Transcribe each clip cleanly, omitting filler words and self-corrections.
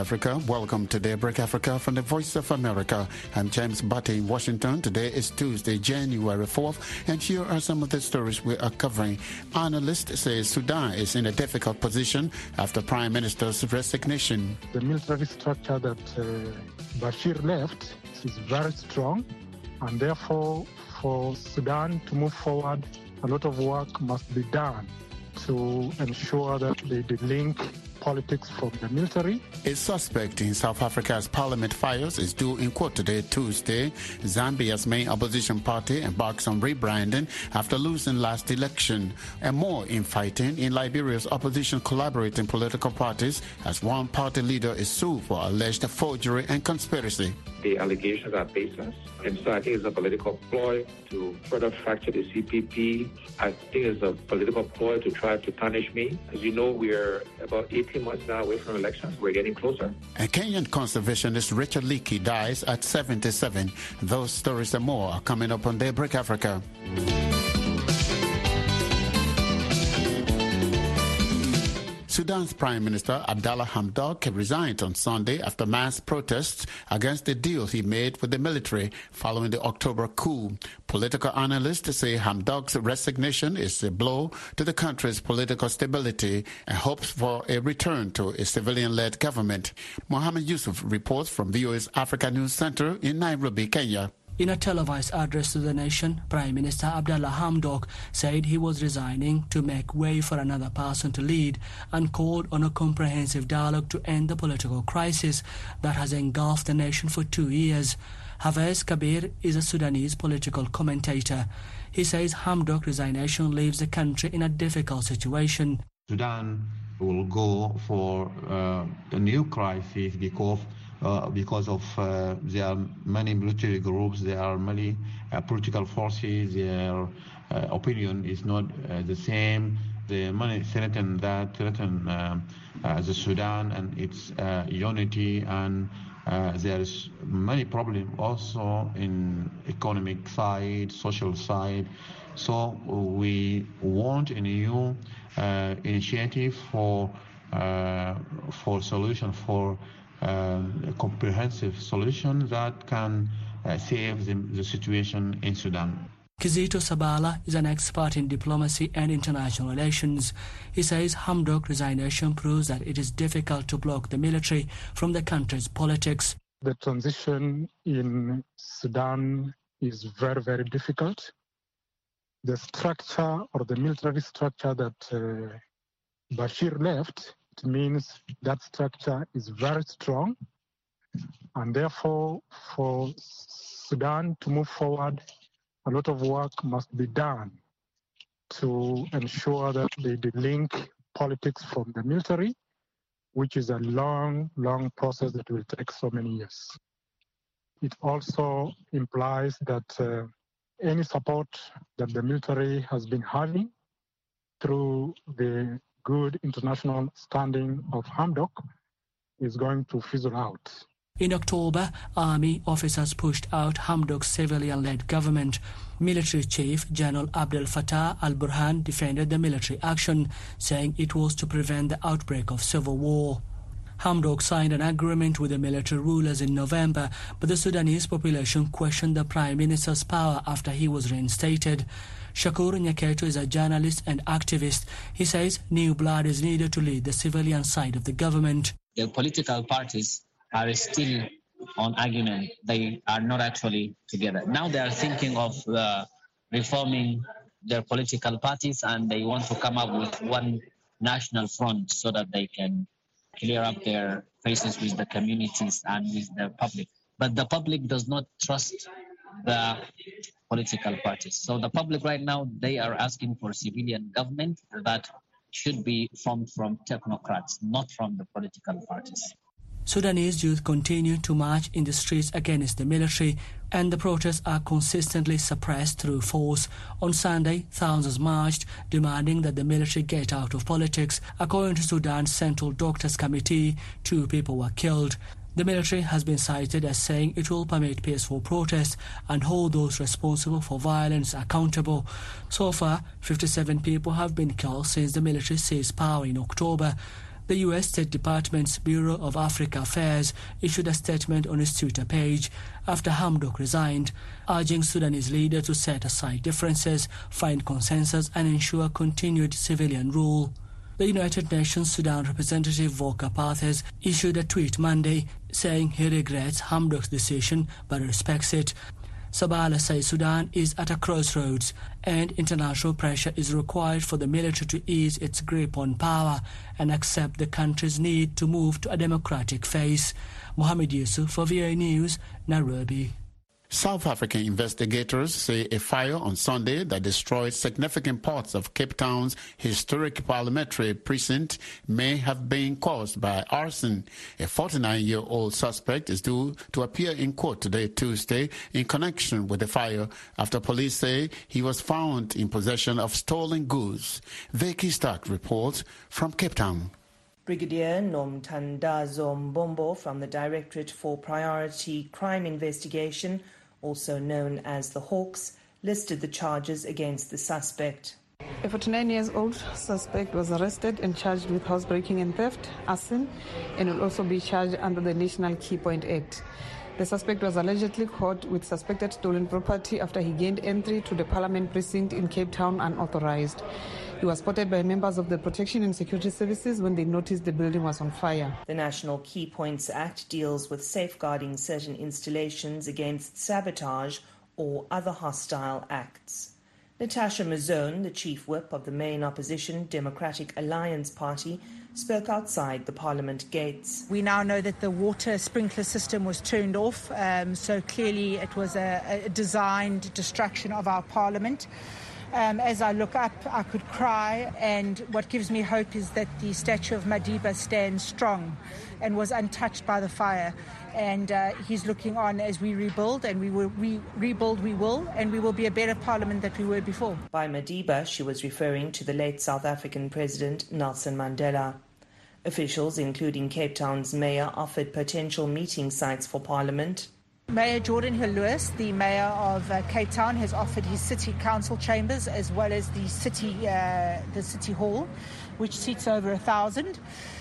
Africa. Welcome to Daybreak Africa from the Voice of America. I'm James Batty in Washington. Today is Tuesday, January 4th, and here are some of the stories we are covering. Analysts say Sudan is in a difficult position after Prime Minister's resignation. The military structure that Bashir left is very strong, and therefore for Sudan to move forward, a lot of work must be done to ensure that they link politics from the military. A suspect in South Africa's parliament fires is due in court today, Tuesday. Zambia's main opposition party embarks on rebranding after losing last election. And more infighting in Liberia's opposition collaborating political parties as one party leader is sued for alleged forgery and conspiracy. The allegations are baseless, and so I think it's a political ploy to further fracture the CPP. I think it's a political ploy to try to punish me. As you know, we're about 18 months now away from elections. We're getting closer. And Kenyan conservationist Richard Leakey dies at 77. Those stories and more are coming up on Daybreak Africa. Sudan's Prime Minister Abdallah Hamdok resigned on Sunday after mass protests against the deal he made with the military following the October coup. Political analysts say Hamdok's resignation is a blow to the country's political stability and hopes for a return to a civilian-led government. Mohammed Yusuf reports from VOA's Africa News Center in Nairobi, Kenya. In a televised address to the nation, Prime Minister Abdallah Hamdok said he was resigning to make way for another person to lead and called on a comprehensive dialogue to end the political crisis that has engulfed the nation for 2 years. Hafez Kabir is a Sudanese political commentator. He says Hamdok's resignation leaves the country in a difficult situation. Sudan will go for a new crisis because of there are many military groups, there are many political forces, their opinion is not the same. The money threaten the Sudan and its unity, and there is many problems also in economic side, social side. So we want a new initiative for solution, for a comprehensive solution that can save the situation in Sudan. Kizito Sabala is an expert in diplomacy and international relations. He says Hamdok's resignation proves that it is difficult to block the military from the country's politics. The transition in Sudan is very, very difficult. The structure or the military structure that Bashir left, it means that structure is very strong, and therefore for Sudan to move forward, a lot of work must be done to ensure that they link politics from the military, which is a long, long process that will take so many years. It also implies that any support that the military has been having through the good international standing of Hamdok is going to fizzle out. In October, army officers pushed out Hamdok's civilian-led government. Military Chief General Abdel Fattah al-Burhan defended the military action, saying it was to prevent the outbreak of civil war. Hamdok signed an agreement with the military rulers in November, but the Sudanese population questioned the Prime Minister's power after he was reinstated. Shakur Nyaketo is a journalist and activist. He says new blood is needed to lead the civilian side of the government. The political parties are still on argument. They are not actually together. Now they are thinking of reforming their political parties, and they want to come up with one national front so that they can clear up their faces with the communities and with the public. But the public does not trust the political parties. So the public right now, they are asking for civilian government that should be formed from technocrats, not from the political parties. Sudanese youth continue to march in the streets against the military, and the protests are consistently suppressed through force. On Sunday, thousands marched, demanding that the military get out of politics. According to Sudan's Central Doctors Committee, 2 people were killed. The military has been cited as saying it will permit peaceful protests and hold those responsible for violence accountable. So far, 57 people have been killed since the military seized power in October. The U.S. State Department's Bureau of Africa Affairs issued a statement on its Twitter page after Hamdok resigned, urging Sudanese leaders to set aside differences, find consensus and ensure continued civilian rule. The United Nations Sudan representative Volker Perthes issued a tweet Monday saying he regrets Hamdok's decision but respects it. Sabala says Sudan is at a crossroads and international pressure is required for the military to ease its grip on power and accept the country's need to move to a democratic phase. Mohamed Yusuf for VOA News, Nairobi. South African investigators say a fire on Sunday that destroyed significant parts of Cape Town's historic parliamentary precinct may have been caused by arson. A 49-year-old suspect is due to appear in court today, Tuesday, in connection with the fire after police say he was found in possession of stolen goods. Vicky Stark reports from Cape Town. Brigadier Nomthandazo Mbombo from the Directorate for Priority Crime Investigation, also known as the Hawks, listed the charges against the suspect. A 49-year-old suspect was arrested and charged with housebreaking and theft, arson, and will also be charged under the National Key Point Act. The suspect was allegedly caught with suspected stolen property after he gained entry to the Parliament precinct in Cape Town unauthorized. He was spotted by members of the Protection and Security Services when they noticed the building was on fire. The National Key Points Act deals with safeguarding certain installations against sabotage or other hostile acts. Natasha Mazzone, the chief whip of the main opposition Democratic Alliance Party, spoke outside the Parliament gates. We now know that the water sprinkler system was turned off, so clearly it was a designed destruction of our Parliament. As I look up, I could cry, and what gives me hope is that the statue of Madiba stands strong and was untouched by the fire. And he's looking on as we rebuild, and we will rebuild, and we will be a better Parliament than we were before. By Madiba, she was referring to the late South African President Nelson Mandela. Officials, including Cape Town's mayor, offered potential meeting sites for Parliament. Mayor Jordan Hill-Lewis, the mayor of Cape Town, has offered his city council chambers as well as the city hall, which seats over 1,000.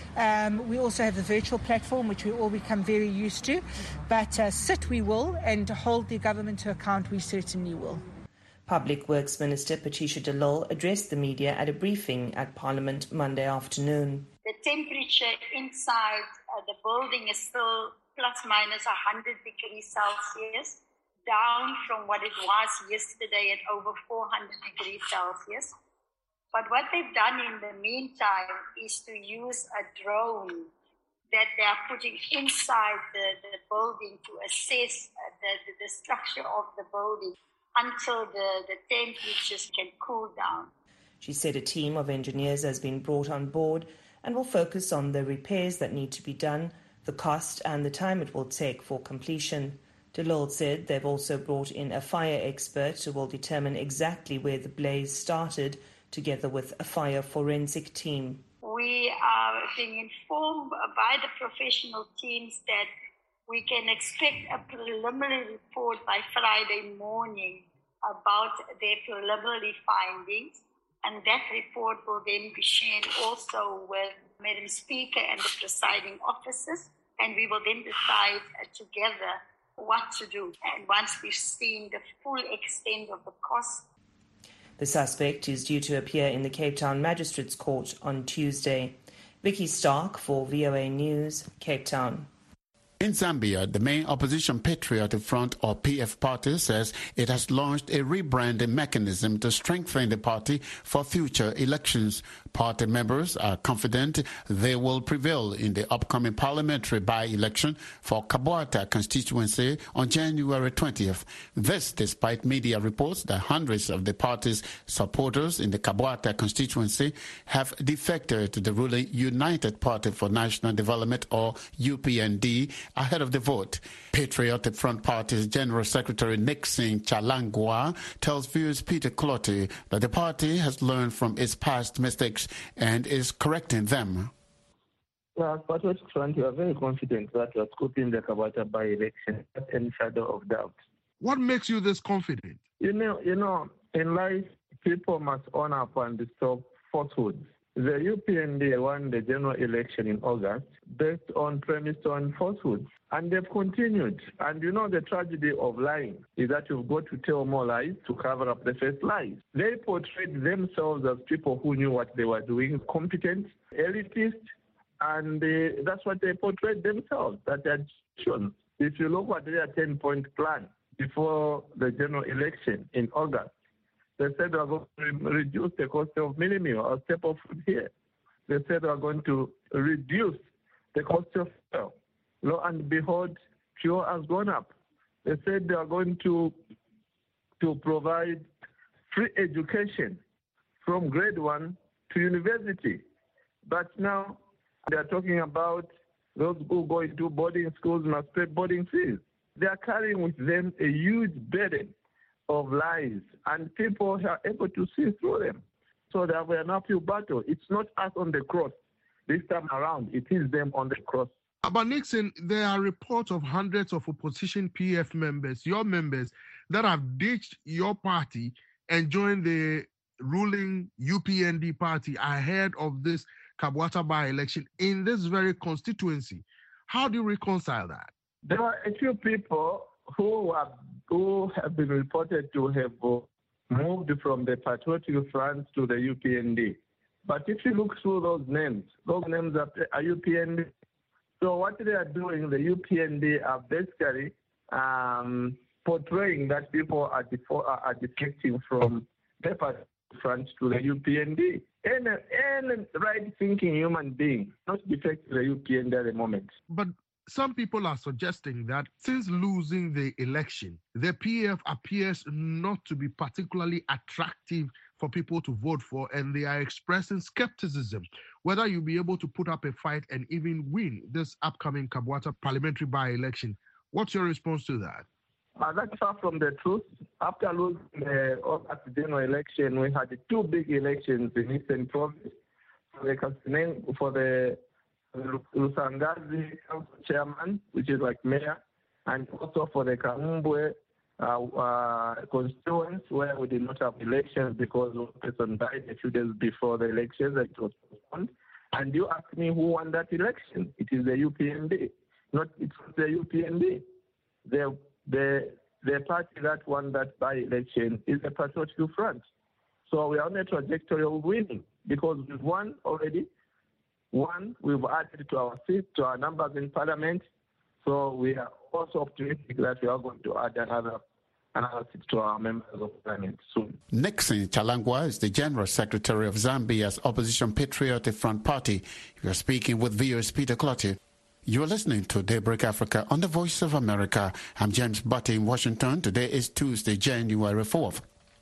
We also have the virtual platform, which we all become very used to. But sit we will, and hold the government to account we certainly will. Public Works Minister Patricia de Lille addressed the media at a briefing at Parliament Monday afternoon. The temperature inside the building is still plus minus 100 degrees Celsius, down from what it was yesterday at over 400 degrees Celsius. But what they've done in the meantime is to use a drone that they are putting inside the building to assess the structure of the building until the temperatures can cool down. She said a team of engineers has been brought on board and will focus on the repairs that need to be done, the cost and the time it will take for completion. De Lille said they've also brought in a fire expert who will determine exactly where the blaze started, together with a fire forensic team. We are being informed by the professional teams that we can expect a preliminary report by Friday morning about their preliminary findings, and that report will then be shared also with Madam Speaker and the presiding officers, and we will then decide together what to do. And once we've seen the full extent of the cost. The suspect is due to appear in the Cape Town Magistrates Court on Tuesday. Vicky Stark for VOA News, Cape Town. In Zambia, the main opposition Patriotic Front, or PF party, says it has launched a rebranding mechanism to strengthen the party for future elections. Party members are confident they will prevail in the upcoming parliamentary by-election for Kabwata constituency on January 20th. This despite media reports that hundreds of the party's supporters in the Kabwata constituency have defected to the ruling United Party for National Development, or UPND, ahead of the vote. Patriotic Front Party's General Secretary Nixon Chalangwa tells viewers Peter Clotty that the party has learned from its past mistakes and is correcting them. Well, Patriotic Front, we are very confident that we are scooping the Kabwata by-election without any shadow of doubt. What makes you this confident? You know, in life, people must own up and stop falsehoods. The UPND won the general election in August based on premise on falsehood. And they've continued. And you know the tragedy of lying is that you've got to tell more lies to cover up the first lies. They portrayed themselves as people who knew what they were doing, competent, elitist, and that's what they portrayed themselves, that they're decisions. If you look at their 10-point plan before the general election in August, they said they were going to reduce the cost of mini meal or staple food here. They said they were going to reduce the cost of fuel. Lo and behold, fuel has gone up. They said they are going to provide free education from grade 1 to university. But now they are talking about those who go into boarding schools must pay boarding fees. They are carrying with them a huge burden of lies, and people are able to see through them. So they have an uphill battle. It's not us on the cross this time around. It is them on the cross. But Nixon, there are reports of hundreds of opposition PF members, your members, that have ditched your party and joined the ruling UPND party ahead of this Kabwata by-election in this very constituency. How do you reconcile that? There are a few people who have been reported to have moved from the Patriotic Front to the UPND. But if you look through those names are UPND. So what they are doing, the UPND are basically portraying that people are defecting from the Patriotic Front to the UPND. Any right-thinking human being not defect to the UPND at the moment. But some people are suggesting that since losing the election, the PF appears not to be particularly attractive for people to vote for, and they are expressing skepticism whether you'll be able to put up a fight and even win this upcoming Kabwata parliamentary by-election. What's your response to that? That's far from the truth. After losing the August general election, we had 2 big elections in Eastern Province for the Lusangazi Council Chairman, which is like mayor, and also for the Kamumbwe constituents, where we did not have elections because one person died a few days before the elections. It was postponed. And you ask me who won that election? It is the UPND. It's not the UPND. The party that won that by-election is the Patriotic Front. So we are on a trajectory of winning because we've won already. We've added to our seats, to our numbers in Parliament. So we are also optimistic that we are going to add another seat to our members of Parliament soon. Nixon Chalangwa is the General Secretary of Zambia's opposition Patriotic Front Party. You are speaking with VOA's Peter Clotty. You are listening to Daybreak Africa on the Voice of America. I'm James Butty in Washington. Today is Tuesday, January 4th.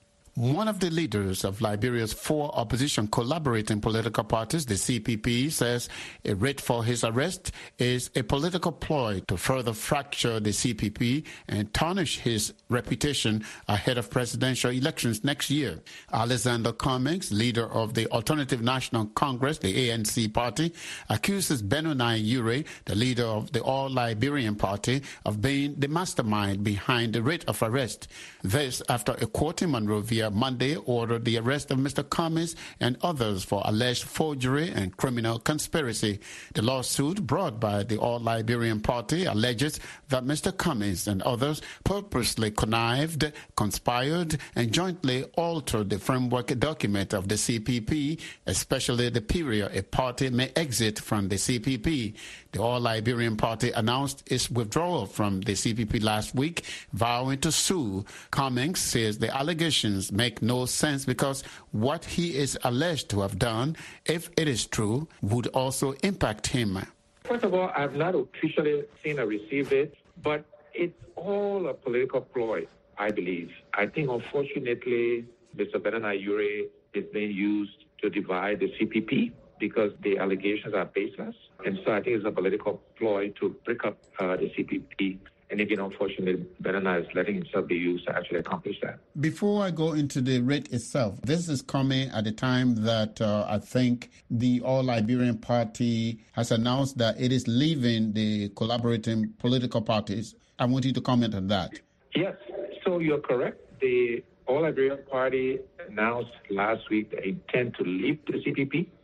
One of the leaders of Liberia's 4 opposition collaborating political parties, the CPP, says a writ for his arrest is a political ploy to further fracture the CPP and tarnish his reputation ahead of presidential elections next year. Alexander Cummings, leader of the Alternative National Congress, the ANC party, accuses Benoni Ure, the leader of the All Liberian Party, of being the mastermind behind the writ of arrest. This after a court in Monrovia Monday ordered the arrest of Mr. Cummings and others for alleged forgery and criminal conspiracy. The lawsuit brought by the All Liberian Party alleges that Mr. Cummings and others purposely connived, conspired, and jointly altered the framework document of the CPP, especially the period a party may exit from the CPP. The All Liberian Party announced its withdrawal from the CPP last week, vowing to sue. Cummings says the allegations make no sense because what he is alleged to have done, if it is true, would also impact him. First of all, I've not officially seen or received it, but it's all a political ploy, I believe. I think, unfortunately, Mr. Benoni Ure is being used to divide the CPP because the allegations are baseless. And so I think it's a political ploy to break up the CPP. And again, unfortunately, Benoni is letting himself be used to actually accomplish that. Before I go into the writ itself, this is coming at a time that I think the All Liberian Party has announced that it is leaving the collaborating political parties. I want you to comment on that. Yes, so you're correct. The All Liberian Party announced last week they intend to leave the CPP.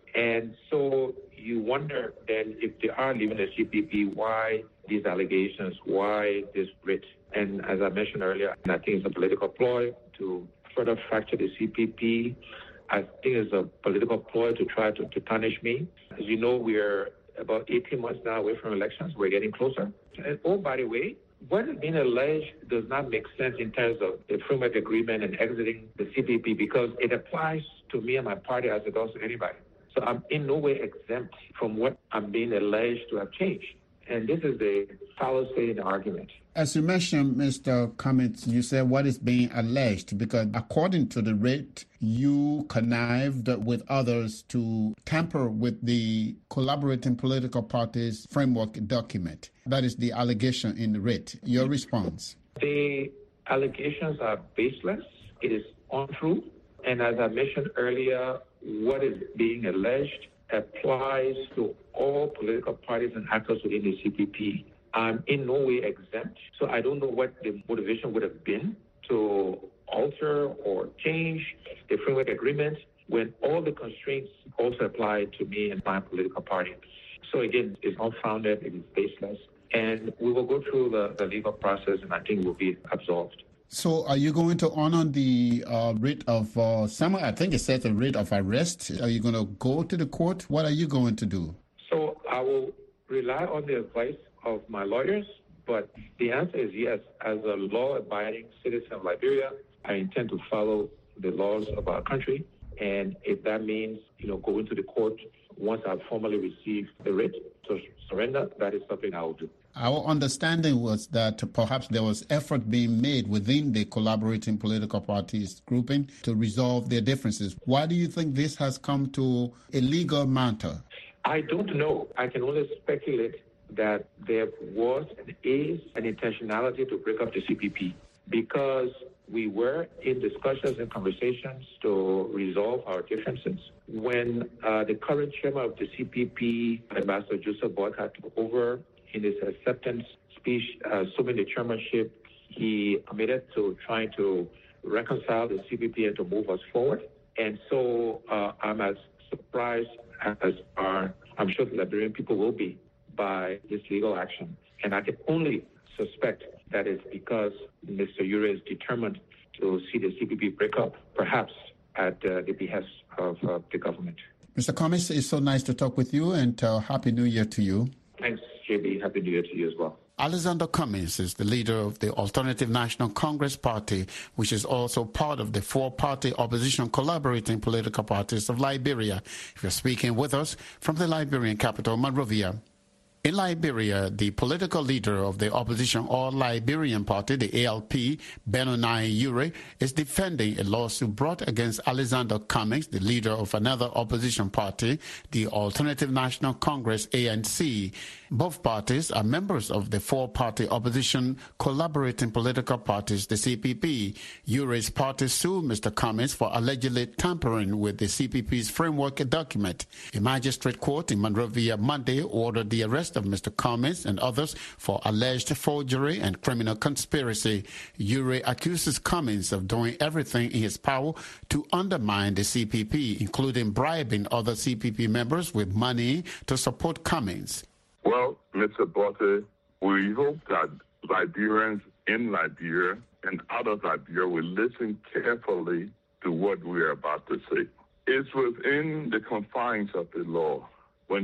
And so you wonder then, if they are leaving the CPP, why these allegations, why this writ? And as I mentioned earlier, I think it's a political ploy to further fracture the CPP. I think it's a political ploy to try to punish me. As you know, we're about 18 months now away from elections. We're getting closer. And oh, by the way, what is being alleged does not make sense in terms of the framework agreement and exiting the CPP, because it applies to me and my party as it does to anybody. So I'm in no way exempt from what I'm being alleged to have changed. And this is the fallacy in the argument. As you mentioned, Mr. Cummings, you said what is being alleged, because according to the writ, you connived with others to tamper with the Collaborating Political Parties framework document. That is the allegation in the writ. Your response? The allegations are baseless. It is untrue. And as I mentioned earlier, what is being alleged applies to all political parties and actors within the CPP. I'm in no way exempt, so I don't know what the motivation would have been to alter or change the framework agreement when all the constraints also apply to me and my political party. So again, it's unfounded, it is baseless, and we will go through the legal process, and I think we'll be absolved. So are you going to honor the writ of I think it says a writ of arrest? Are you going to go to the court? What are you going to do? So I will rely on the advice of my lawyers, but the answer is yes. As a law-abiding citizen of Liberia, I intend to follow the laws of our country. And if that means, going to the court once I've formally received the writ to surrender, that is something I will do. Our understanding was that perhaps there was effort being made within the Collaborating Political Parties grouping to resolve their differences. Why do you think this has come to a legal matter? I don't know. I can only speculate that there was and is an intentionality to break up the CPP, because we were in discussions and conversations to resolve our differences. When the current chairman of the CPP, Ambassador Joseph Boyka, took over, in his acceptance speech, assuming the chairmanship, he committed to trying to reconcile the CPP and to move us forward. And so I'm as surprised as I'm sure the Liberian people will be, by this legal action. And I can only suspect that it's because Mr. Ure is determined to see the CPP break up, perhaps at the behest of the government. Mr. Cummings, it's so nice to talk with you, and Happy New Year to you. Thanks, JB. Happy New Year to you as well. Alexander Cummings is the leader of the Alternative National Congress Party, which is also part of the four-party opposition Collaborating Political Parties of Liberia. If you're speaking with us from the Liberian capital, Monrovia. In Liberia, the political leader of the opposition All-Liberian Party, the ALP, Benoni Ure, is defending a lawsuit brought against Alexander Cummings, the leader of another opposition party, the Alternative National Congress, ANC. Both parties are members of the four-party opposition Collaborating Political Parties, the CPP. Ure's party sued Mr. Cummings for allegedly tampering with the CPP's framework document. A magistrate court in Monrovia Monday ordered the arrest of Mr. Cummings and others for alleged forgery and criminal conspiracy. Ure accuses Cummings of doing everything in his power to undermine the CPP, including bribing other CPP members with money to support Cummings. Well, Mr. Botte, we hope that Liberians in Liberia and out of Liberia will listen carefully to what we are about to say. It's within the confines of the law. When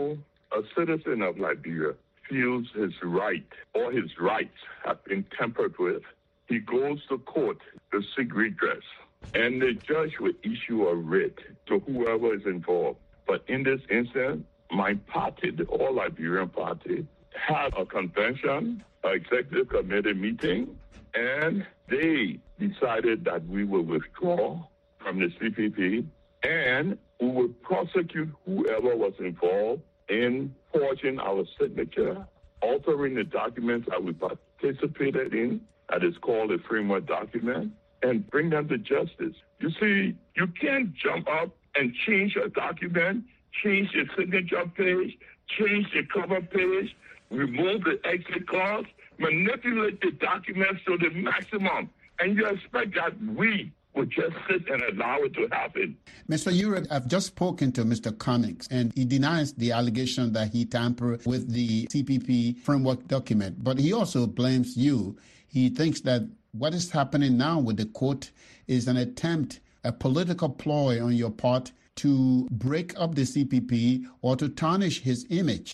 a citizen of Liberia, feels his right or his rights have been tampered with, he goes to court to seek redress. And the judge will issue a writ to whoever is involved. But in this instance, my party, the All-Liberian Party, had a convention, an executive committee meeting, and they decided that we will withdraw from the CPP and we will prosecute whoever was involved in forging our signature, altering the documents that we participated in, that is called a framework document, and bring them to justice. You see, you can't jump up and change a document, change the signature page, change the cover page, remove the exit clause, manipulate the documents to the maximum, and you expect that we would just sit and allow it to happen. Mr. Ure, I've just spoken to Mr. Cummings, and he denies the allegation that he tampered with the CPP framework document, but he also blames you. He thinks that what is happening now with the court is an attempt, a political ploy on your part to break up the CPP or to tarnish his image.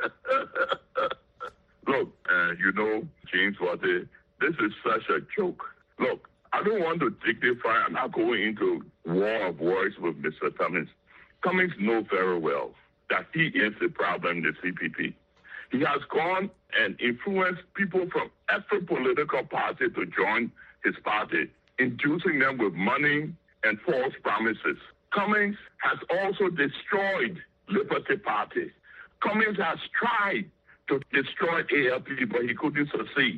Look, James Water, this is such a joke. Look, I don't want to dignify. I'm not going into war of words with Mr. Cummings. Cummings knows very well that he is the problem in the CPP. He has gone and influenced people from every political party to join his party, inducing them with money and false promises. Cummings has also destroyed Liberty Party. Cummings has tried to destroy ALP, but he couldn't succeed.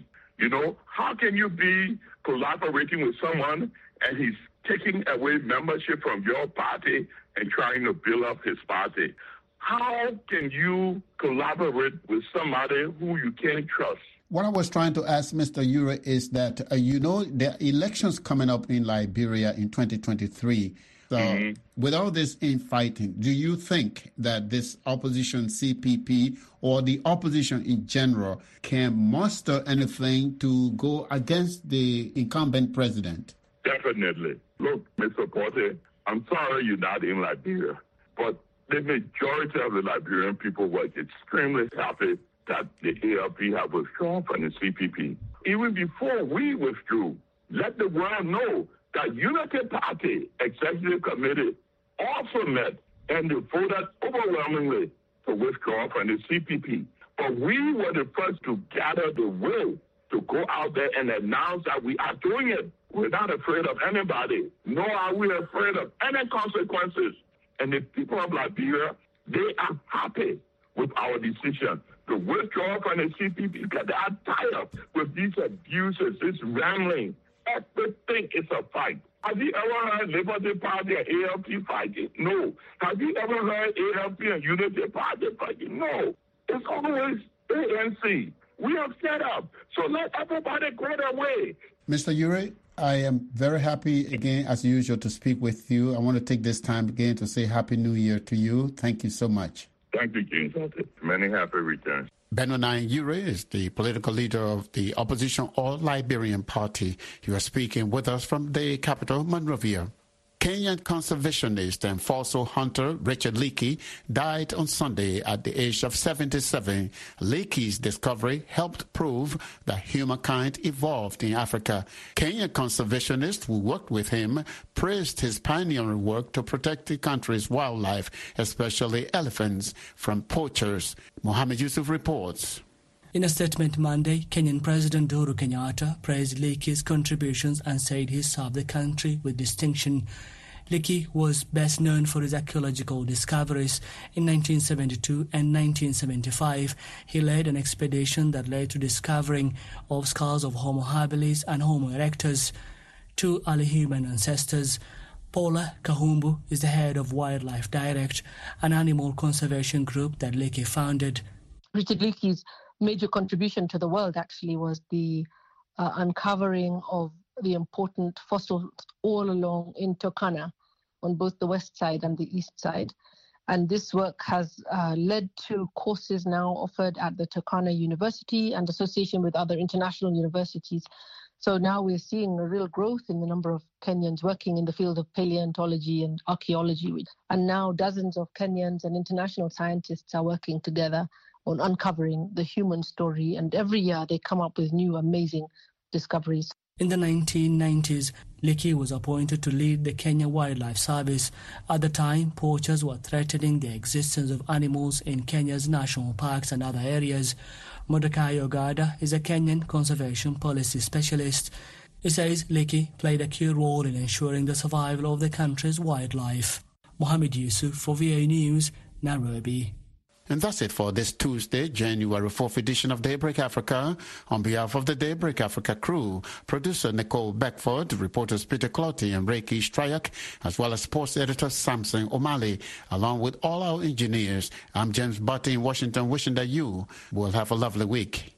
How can you be collaborating with someone and he's taking away membership from your party and trying to build up his party? How can you collaborate with somebody who you can't trust? What I was trying to ask Mr. Ure is that, there are elections coming up in Liberia in 2023. So with all this infighting, do you think that this opposition CPP or the opposition in general can muster anything to go against the incumbent president? Definitely. Look, Mr. Porter, I'm sorry you're not in Liberia, but the majority of the Liberian people were extremely happy that the ALP have withdrawn from the CPP. Even before we withdrew, let the world know that Unity Party Executive Committee also met and they voted overwhelmingly to withdraw from the CPP. But we were the first to gather the will to go out there and announce that we are doing it. We're not afraid of anybody, nor are we afraid of any consequences. And the people of Liberia, they are happy with our decision to withdraw from the CPP because they are tired with these abuses, this rambling. Everything is a fight. Have you ever heard Liberty Party and ALP fighting? No. Have you ever heard ALP and Unity Party fighting? No. It's always ANC. We have set up. So let everybody go their way. Mr. Ure, I am very happy again, as usual, to speak with you. I want to take this time again to say Happy New Year to you. Thank you so much. Thank you, James. Many happy returns. Benoni Ure is the political leader of the opposition All Liberian Party. He was speaking with us from the capital, Monrovia. Kenyan conservationist and fossil hunter Richard Leakey died on Sunday at the age of 77. Leakey's discovery helped prove that humankind evolved in Africa. Kenyan conservationists who worked with him praised his pioneering work to protect the country's wildlife, especially elephants, from poachers. Mohammed Yusuf reports. In a statement Monday, Kenyan President Uhuru Kenyatta praised Leakey's contributions and said he served the country with distinction. Leakey was best known for his archaeological discoveries. In 1972 and 1975, he led an expedition that led to discovering of skulls of Homo habilis and Homo erectus, two early human ancestors. Paula Kahumbu is the head of Wildlife Direct, an animal conservation group that Leakey founded. Richard Leakey's major contribution to the world actually was the uncovering of the important fossils all along in Turkana on both the west side and the east side. And this work has led to courses now offered at the Turkana University and association with other international universities. So now we're seeing a real growth in the number of Kenyans working in the field of paleontology and archaeology. And now dozens of Kenyans and international scientists are working together on uncovering the human story. And every year they come up with new amazing discoveries. In the 1990s, Leakey was appointed to lead the Kenya Wildlife Service. At the time, poachers were threatening the existence of animals in Kenya's national parks and other areas. Mordecai Ogada is a Kenyan conservation policy specialist. He says Leakey played a key role in ensuring the survival of the country's wildlife. Mohammed Yusuf for VOA News, Nairobi. And that's it for this Tuesday, January 4th edition of Daybreak Africa. On behalf of the Daybreak Africa crew, producer Nicole Beckford, reporters Peter Clotty and Reiki Strayak, as well as sports editor Samson O'Malley, along with all our engineers, I'm James Butty in Washington, wishing that you will have a lovely week.